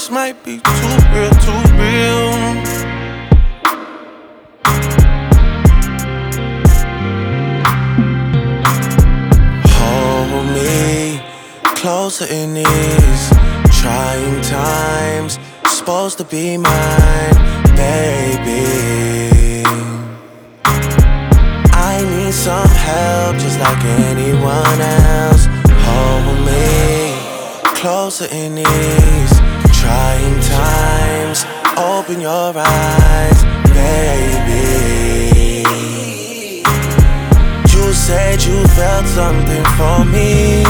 this might be too real, too real. Hold me closer in these trying times. Supposed to be mine, baby. I need some help just like anyone else. Hold me closer in these trying times. Open your eyes, baby. You said you felt something for me.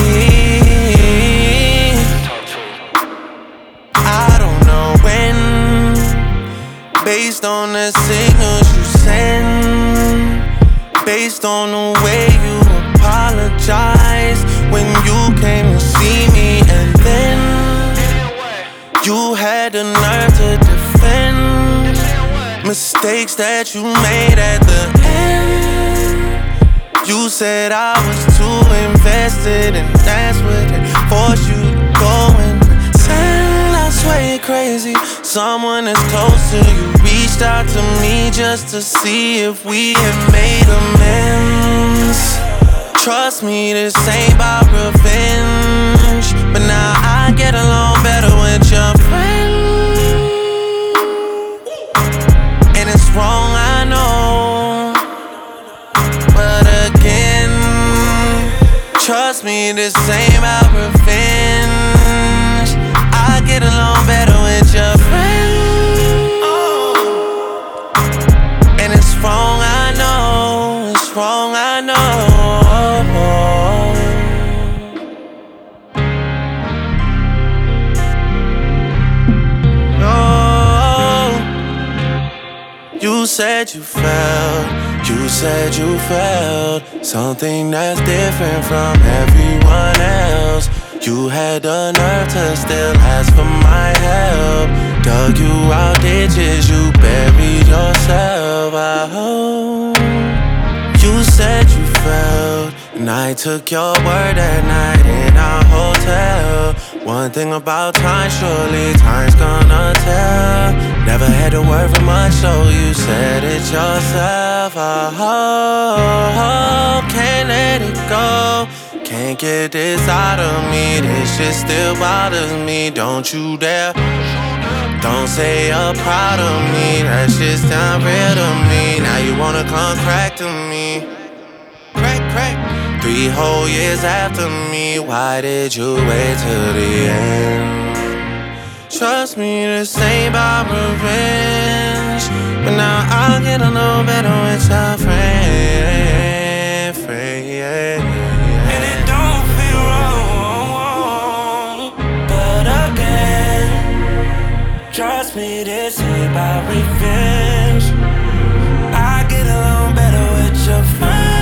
I don't know when, based on the signals you send, based on the way you apologized when you came to see me, and then you had the nerve to defend mistakes that you made at the end. You said I was too invested, and that's what it forced you to go and pretend. I swear you're crazy. Someone as close to you reached out to me just to see if we had made amends. Trust me, this ain't about revenge, but now I get along better with your friend. And it's wrong, I know, but again, trust me, this ain't about revenge. I get along better with your friend. And it's wrong, I know, it's wrong, I know. You said you felt something that's different from everyone else. You had the nerve to still ask for my help. Dug you out ditches, you buried yourself. I hope you said you felt, and I took your word that night in our hotel. One thing about time, surely time's gonna tell. Never had to worry much, so you said it yourself. I hope, can't let it go. Can't get this out of me, this shit still bothers me. Don't you dare, don't say you're proud of me, that shit's not real to me. Now you wanna come crack to me. Crack, crack. 3 whole years after me, why did you wait till the end? Trust me, this ain't about revenge, but now I'll get a little better with your friend, yeah. And it don't feel wrong, but again, trust me, this ain't about revenge. I get along better with your friend.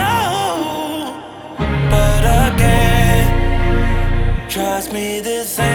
Trust me, this ain't